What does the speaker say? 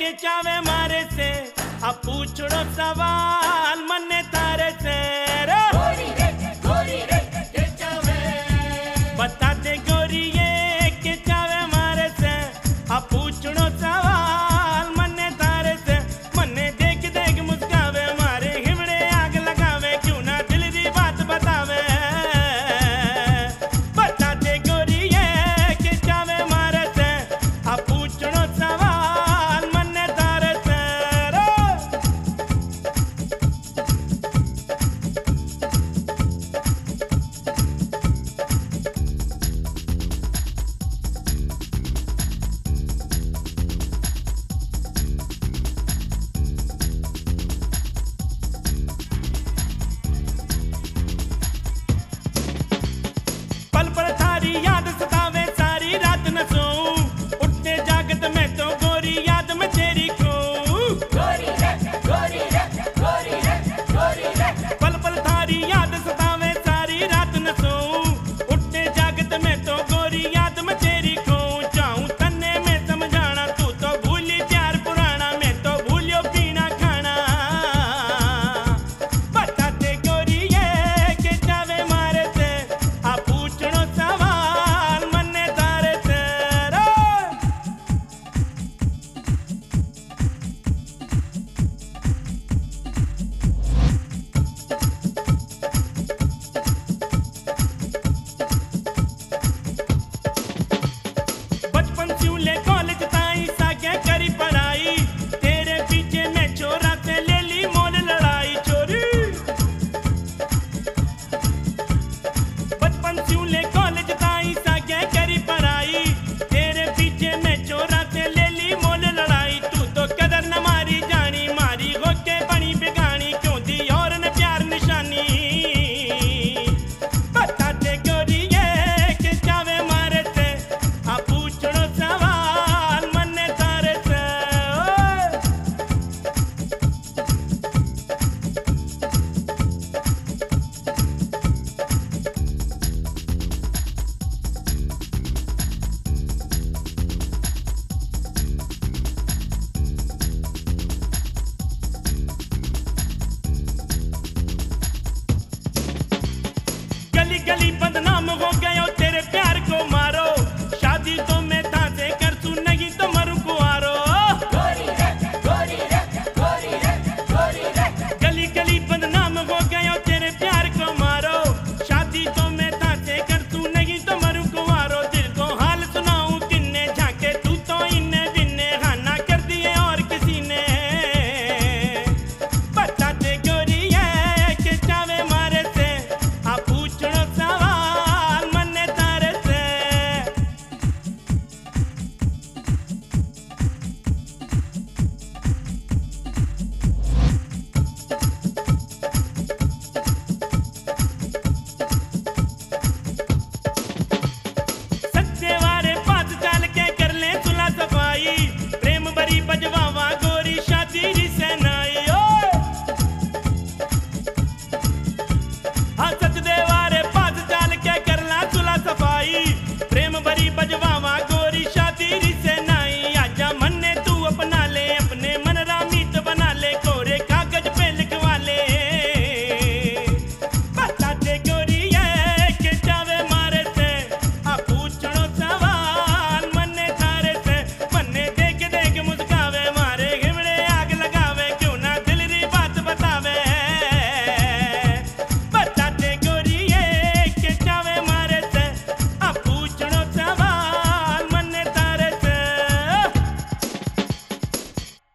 के चावे मारे से अब पूछड़ो सवाल मन्ने तारे से गोरी रे के चावे बता दे गोरी ये के चावे मारे से अब पूछड़ो सवाल मन्ने तारे से मन्ने देख देख मुस्कावे मारे हिमड़े आग लगावे क्यों ना दिल दी बात बतावे बता दे गोरी ये के चावे मारे से अब पूछड़ो सवाल मन्ने तारे से पल पल थारी याद सतावे सारी रात न सोऊं उठते जागत में तो गोरी याद में तेरी खोऊं गोरी रे पल पल थारी याद सतावे सारी रात न सोऊं उठते जागत में तो गोरी याद में तेरी खोऊं चाहूं तन्ने में समझाना तू तो भूली प्यार पुराना मैं तो भूलियो पीना खाना बताते गोरी ये के जावे मारे से आ पूछनो सवाल मन्ने तारे से बचपन से ले कॉलेज ताई सागे करी पढ़ाई तेरे पीछे मैं छोरा से ले ली मोल लड़ाई चोरी बचपन से ले कॉलेज ताई सागे करी पढ़ाई तेरे पीछे मैं छोरा से ले ली मोल लड़ाई तू तो कदर न मारी जानी मारी होके बनी बिगानी क्यों दी और ने प्यार निशानी बताते गोरी ये के चावे मारे से आ पूछड़ो सवाल मन्ने तारे से गली गली बदनाम हो गए